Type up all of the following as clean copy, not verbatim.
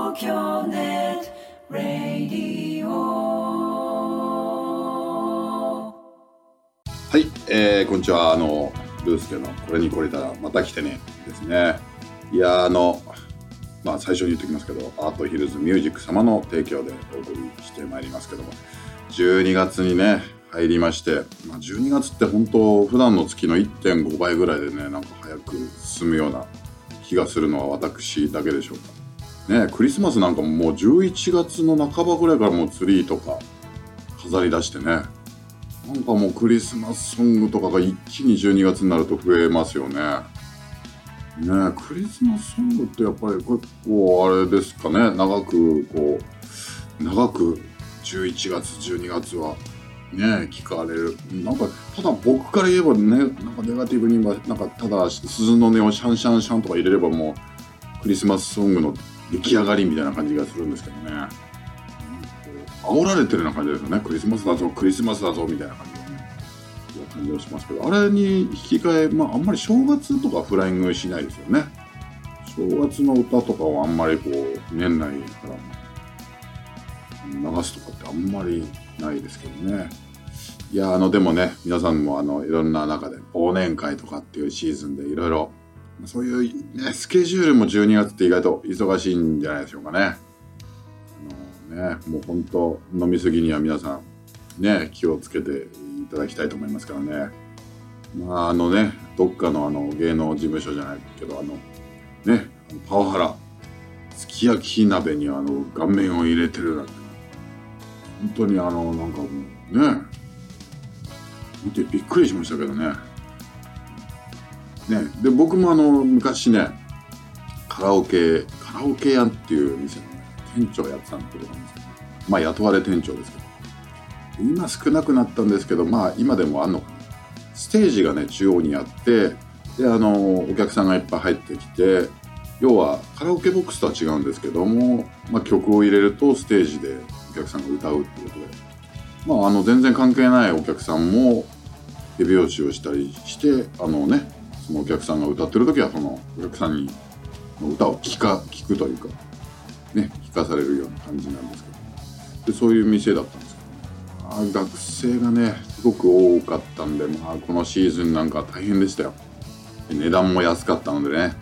京ネットラディオ。 はい、こんにちは。ルースケのこれに来れたらまた来てねですね。いや最初に言っておきますけど、アートヒルズミュージック様の提供でお送りしてまいりますけども、12月にね入りまして、12月って本当普段の月の 1.5 倍ぐらいでね、なんか早く進むような気がするのは私だけでしょうかね。クリスマスなんかももう11月の半ばぐらいからもうツリーとか飾り出してね、なんかもうクリスマスソングとかが一気に12月になると増えますよね。クリスマスソングってやっぱり結構あれですかね、長く11月12月はね聞かれる。なんかただ僕から言えばね、なんかネガティブにはなんかただ鈴の音をシャンシャンシャンとか入れればもうクリスマスソングの出来上がりみたいな感じがするんですけどね。煽られてるような感じですよね。クリスマスだぞクリスマスだぞみたいな感じでね、いう感じがしますけど、あれに引き換えあんまり正月とかフライングしないですよね。正月の歌とかはあんまりこう年内から流すとかってあんまりないですけどね。いやでもね、皆さんもいろんな中で忘年会とかっていうシーズンでいろいろそういうねスケジュールも12月って意外と忙しいんじゃないでしょうかね。もう本当飲み過ぎには皆さんね気をつけていただきたいと思いますからね。どっかの芸能事務所じゃないけどパワハラすき焼き鍋に顔面を入れてるなんて本当になんかもうね見てびっくりしましたけどね。で僕も昔ねカラオケ屋っていう店の店長やってたことなんですけど、雇われ店長ですけど、今少なくなったんですけど、今でもあんのかな。ステージがね中央にあって、でお客さんがいっぱい入ってきて、要はカラオケボックスとは違うんですけども、曲を入れるとステージでお客さんが歌うっていうことで、全然関係ないお客さんも手拍子をしたりして、そのお客さんが歌ってる時はそのお客さんに歌を聞くというかね、聞かされるような感じなんですけど、でそういう店だったんですけど、学生がねすごく多かったんで、このシーズンなんか大変でしたよ。値段も安かったのでね、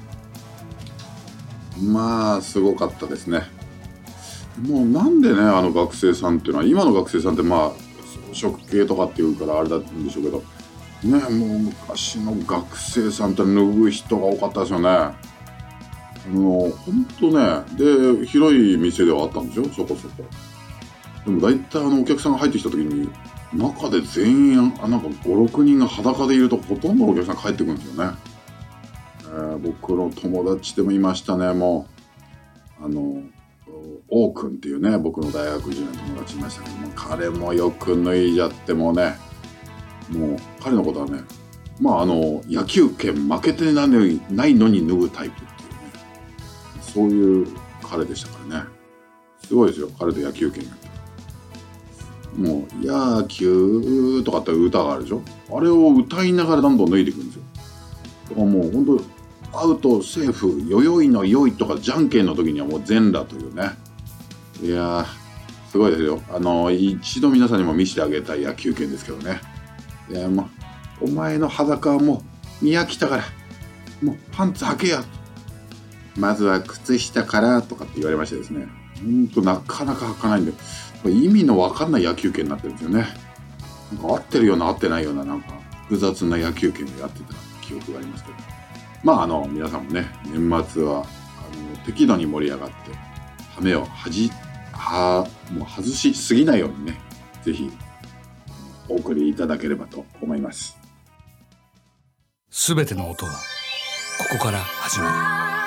すごかったですね。もうなんでね学生さんっていうのは、今の学生さんって装飾系とかっていうからあれだったんでしょうけどね、もう昔の学生さんって脱ぐ人が多かったですよね。ほんとね、で広い店ではあったんですよ、そこそこ。でも大体お客さんが入ってきた時に中で全員なんか 5,6 人が裸でいると、ほとんどのお客さん帰ってくるんですよね。僕の友達でもいましたね。もう王くんっていうね、僕の大学時代の友達いましたけども、彼もよく脱いじゃって、もう彼のことはね、野球拳負けてないのに脱ぐタイプっていうね、そういう彼でしたからね。すごいですよ、彼と野球拳やって。もう野球とかって歌があるでしょ、あれを歌いながらどんどん脱いでいくんですよ。だからもう本当アウトセーフよよいのよいとかじゃんけんの時にはもう全裸というね。いやすごいですよ。一度皆さんにも見せてあげたい野球拳ですけどね。いやお前の裸はもう見飽きたからもうパンツ履けや、まずは靴下からとかって言われましてですね、なかなか履かないんで、意味の分かんない野球拳になってるんですよね。なんか合ってるような合ってないような、なんか複雑な野球拳でやってた記憶がありますけど、皆さんもね年末は適度に盛り上がって羽目を外しすぎないようにね、ぜひお送りいただければと思います。 すべての音はここから始まる。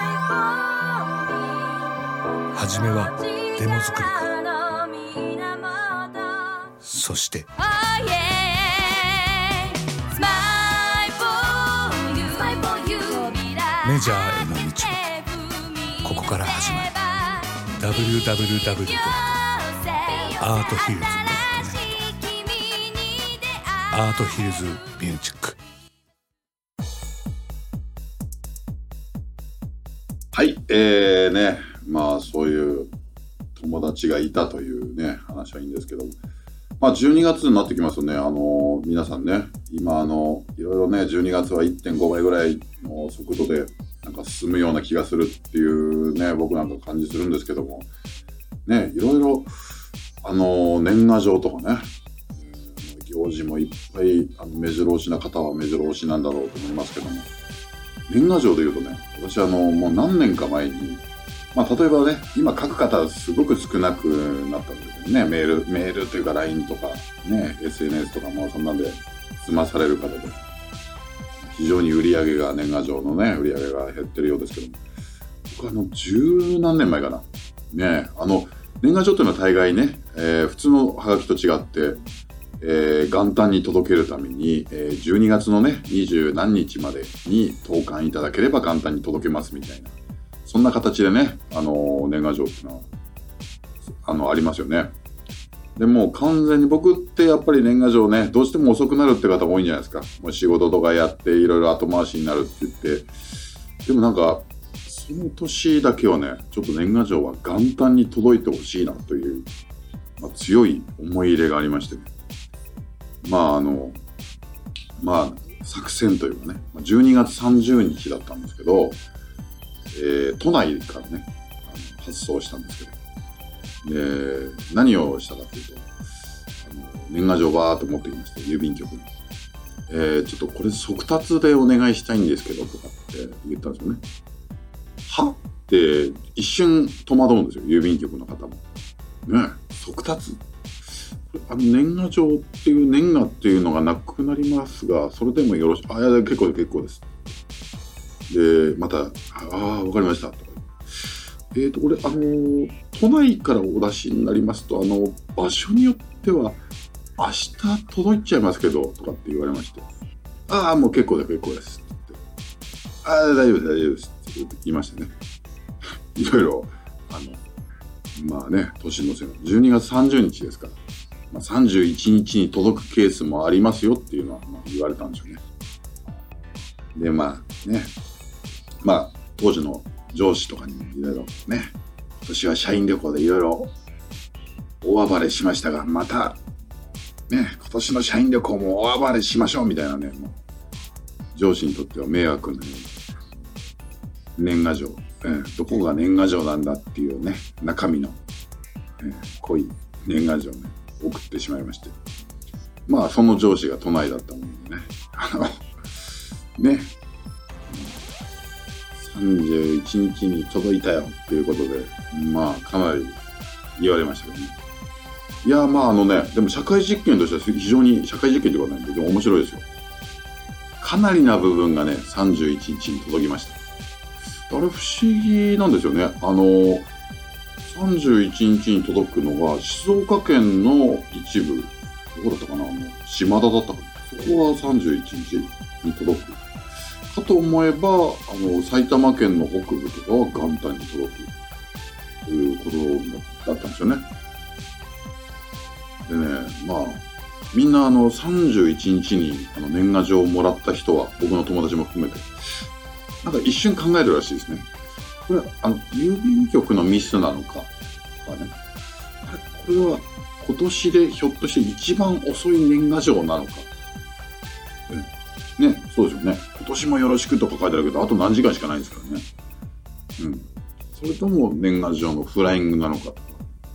はじめはデモ作りから、そしてメジャーへの道はここから始まる。 www.arthillsnetwork アートヒルズミュージック。 はい、そういう友達がいたというね話はいいんですけども、まあ12月になってきますとね、皆さんね、今いろいろね、12月は 1.5 倍ぐらいの速度でなんか進むような気がするっていうね、僕なんか感じするんですけどもね、いろいろ年賀状とかね、行事もいっぱい目白押しな方は目白押しなんだろうと思いますけども、年賀状でいうとね、私もう何年か前に、まあ例えばね、今書く方すごく少なくなったんですけどね、メールというか LINE とかね、SNS とかもそんなんで済まされる方で、非常に売り上げが、年賀状のね、売り上げが減ってるようですけども、僕十何年前かな。ね、年賀状というのは大概ね、普通のハガキと違って、元旦に届けるために、12月のね、20何日までに投函いただければ元旦に届けますみたいな、そんな形でね、年賀状っていうのは、ありますよね。でもう完全に僕ってやっぱり年賀状ね、どうしても遅くなるって方も多いんじゃないですか。もう仕事とかやっていろいろ後回しになるって言って、でもなんか、その年だけはね、ちょっと年賀状は元旦に届いてほしいなという、強い思い入れがありましてね。作戦というかね、12月30日だったんですけど、都内からね、発送したんですけど、で、何をしたかというと、年賀状バーっと持ってきまして、郵便局に。ちょっとこれ速達でお願いしたいんですけど、とかって言ったんですよね。はって一瞬戸惑うんですよ、郵便局の方も。ね、速達年賀状っていう年賀っていうのがなくなりますが、それでもよろしい。いや、結構です。で、また、わかりました。とかこれ、都内からお出しになりますと、場所によっては、明日届いちゃいますけど、とかって言われまして、もう結構です。って言って、大丈夫です。って言いましたね。いろいろ、年の瀬の12月30日ですから、31日に届くケースもありますよっていうのは言われたんでしょうね。で、当時の上司とかにいろいろね、今年は社員旅行でいろいろ大暴れしましたが、またね、今年の社員旅行も大暴れしましょうみたいなね、もう上司にとっては迷惑な年賀状、どこが年賀状なんだっていうね、中身の、濃い年賀状をね、送ってしまいまして、その上司が都内だったもんでね、31日に届いたよっていうことで、かなり言われましたけどね。いや、でも社会実験としては非常に、社会実験というかね、非常に面白いですよ。かなりな部分がね、31日に届きました。あれ不思議なんですよね。31日に届くのが静岡県の一部、どこだったかな、島田だったかな、そこは31日に届くかと思えば、埼玉県の北部とかは元旦に届くということだったんですよね。でね、みんな31日に年賀状をもらった人は、僕の友達も含めて、なんか一瞬考えるらしいですね。これ郵便局のミスなのかとかね、これは今年でひょっとして一番遅い年賀状なのか、ね、そうですよね。今年もよろしくとか書いてあるけど、あと何時間しかないですからね。それとも年賀状のフライングなのかとか。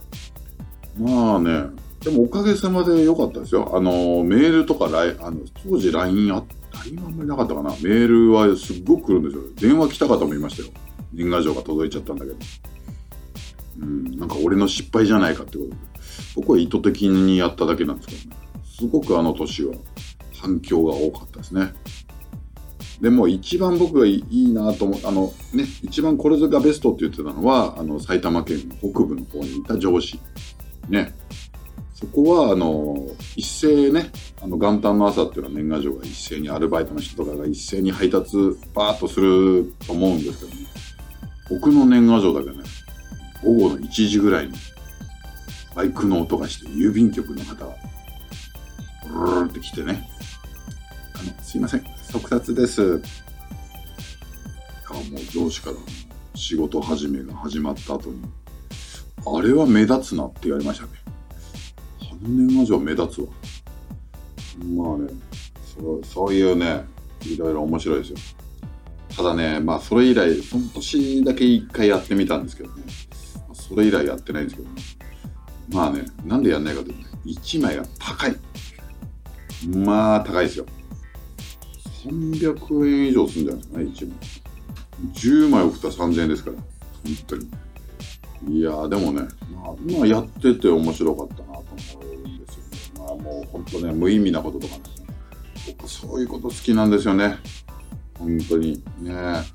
でもおかげさまで良かったですよ。メールとか当時 LINE あんまりなかったかな。メールはすっごく来るんですよ。電話来た方もいましたよ。年賀状が届いちゃったんだけど。なんか俺の失敗じゃないかってことで。僕は意図的にやっただけなんですけどね。すごく年は反響が多かったですね。でも一番僕がいいなと思う、一番これがベストって言ってたのは、埼玉県の北部の方にいた上司。ね。そこは、一斉ね、元旦の朝っていうのは年賀状が一斉にアルバイトの人とかが一斉に配達バーッとすると思うんですけどね。僕の年賀状だけね、午後の1時ぐらいにバイクの音がして郵便局の方がブルーって来てね、すいません、速達です。もう上司から仕事始めが始まった後に、 あれは目立つなって言われましたね。鼻年賀状目立つわ。まあね、そういうね、いろいろ面白いですよ。ただね、まあそれ以来、その年だけ1回やってみたんですけどね。それ以来やってないんですけどね。まあね、なんでやんないかというとね、1枚が高い。まあ高いですよ。300円以上するんじゃないですかね、1枚。10枚送ったら3000円ですから。本当に。いやーでもね、まあやってて面白かったなと思うんですよね。まあもう本当ね、無意味なこととかね。僕そういうこと好きなんですよね。本当にね。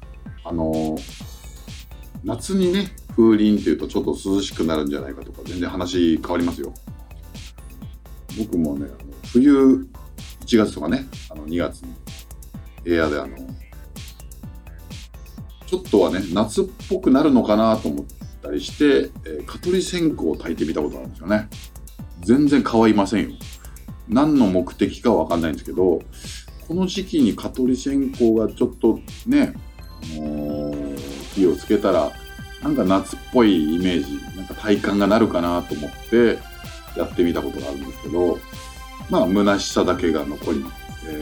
夏にね、風鈴っていうとちょっと涼しくなるんじゃないかとか、全然話変わりますよ。僕もね、冬1月とかね、2月に部屋でちょっとはね、夏っぽくなるのかなと思ったりして、蚊取り線香を焚いてみたことあるんですよね。全然蚊はいませんよ。何の目的かは分かんないんですけど、この時期に蚊取り線香がちょっとね、火をつけたらなんか夏っぽいイメージ、なんか体感がなるかなと思ってやってみたことがあるんですけど、まあ虚しさだけが残り、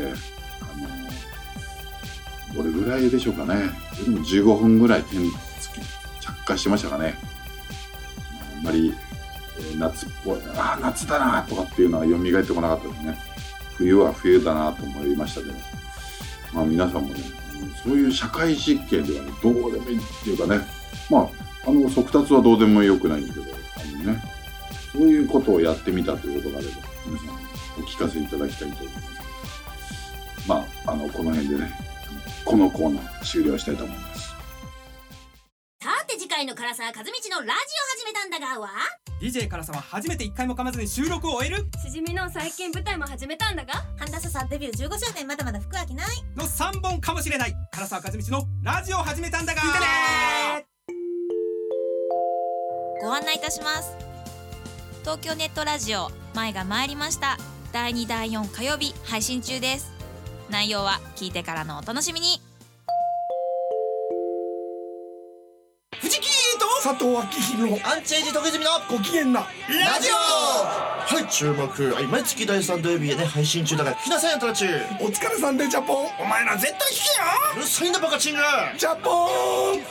どれぐらいでしょうかね。でも15分ぐらい着火してましたかね。あんまり、夏っぽい、夏だなとかっていうのは蘇ってこなかったですね。冬は冬だなと思いましたけど、まあ皆さんもね、そういう社会実験ではね、どうでもいいっていうかね、まあ速達はどうでもよくないんですけど、ね、そういうことをやってみたということがあれば、皆さんお聞かせいただきたいと思います。まあこの辺でね、このコーナー終了したいと思います。 さて次回の唐沢和道のラジオ始めたんだがは DJ 唐沢初めて1回も噛まずに収録を終えるしじみの最近舞台も始めたんだが半田さんデビュー15周年まだまだ服飽きないの3本かもしれない唐沢和道のラジオ始めたんだが聞いてねご案内いたします。東京ネットラジオ前が参りました。第2第4火曜日配信中です。内容は聞いてからのお楽しみに。 藤木と佐藤明宏アンチエイジ徳泉のご機嫌なラジオ。はい、注目。毎月第3土曜日でね配信中だから聞きなさいよトラチュー。 お疲れさんでジャポン。 お前ら絶対聞けよ。 うるさいんだバカチング。 ジャポン。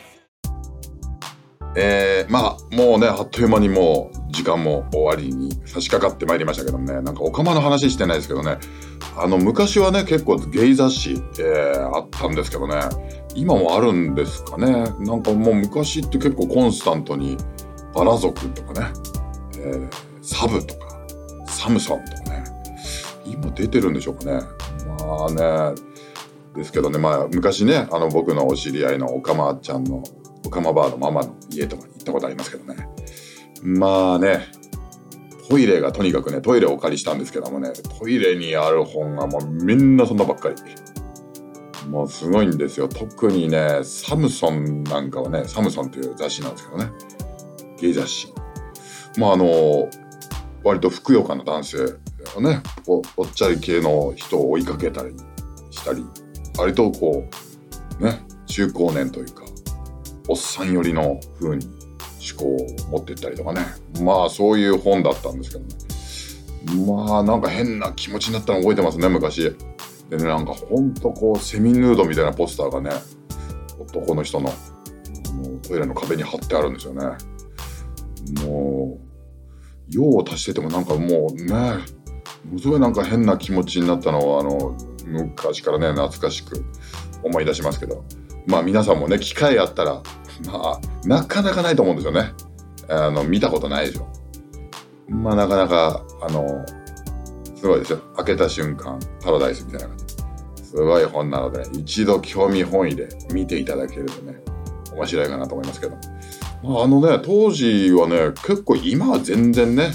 まあもうね、あっという間にもう時間も終わりに差し掛かってまいりましたけどもね、なんかオカマの話してないですけどね、昔はね結構ゲイ雑誌、あったんですけどね、今もあるんですかね。なんかもう昔って結構コンスタントにバラ族とかね、サブとかサムソンとかね、今出てるんでしょうかね。まあね、ですけどね、まあ昔ね、僕のお知り合いのオカマちゃんのオカマバーのママの家とかに行ったことありますけどね。まあね、トイレがとにかくね、トイレをお借りしたんですけどもね、トイレにある本がもうみんなそんなばっかり。もうすごいんですよ。特にね、サムソンなんかはね、サムソンという雑誌なんですけどね、ゲイ雑誌。まあ割とふくよかな男性がね、おっちゃり系の人を追いかけたりしたり、割とこうね、中高年というかおっさん寄りの風に思考を持っていったりとかね、まあそういう本だったんですけどね、まあなんか変な気持ちになったの覚えてますね、昔でね。なんかほんとこうセミヌードみたいなポスターがね、男の人のトイレの壁に貼ってあるんですよね。もう用を足しててもなんかもうね、ものすごいなんか変な気持ちになったのを昔からね、懐かしく思い出しますけど、まあ皆さんもね、機会あったら、まあなかなかないと思うんですよね。見たことないでしょ。まあなかなかすごいですよ。開けた瞬間パラダイスみたいな感じ、すごい本なので、一度興味本位で見ていただけるとね、面白いかなと思いますけど、ね、当時はね、結構、今は全然ね、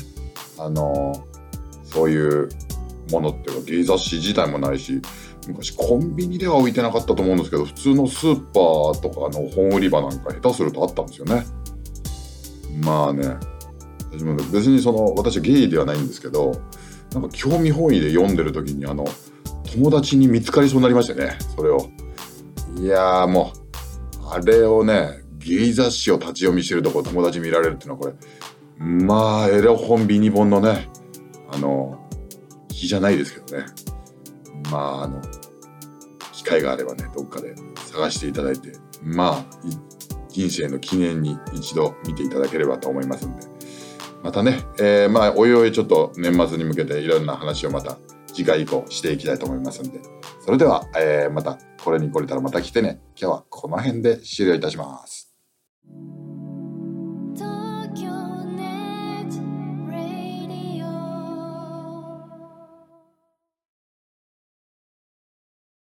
そういうものっていうかゲイ雑誌自体もないし、昔コンビニでは置いてなかったと思うんですけど、普通のスーパーとかの本売り場なんか下手するとあったんですよね。まあね、別に私ゲイではないんですけど、なんか興味本位で読んでる時に友達に見つかりそうになりましたね、それを。いやーもうあれをね、 ゲイ雑誌を立ち読みしてるとこ友達見られるっていうのはこれまあエロ本ビニ本のね日じゃないですけどね、まあ機会があればねどっかで探していただいて、まあ人生の記念に一度見ていただければと思いますんで、またね、まあおいおいちょっと年末に向けていろんな話をまた次回以降していきたいと思いますんで、それでは、またこれに来れたらまた来てね。今日はこの辺で終了いたします。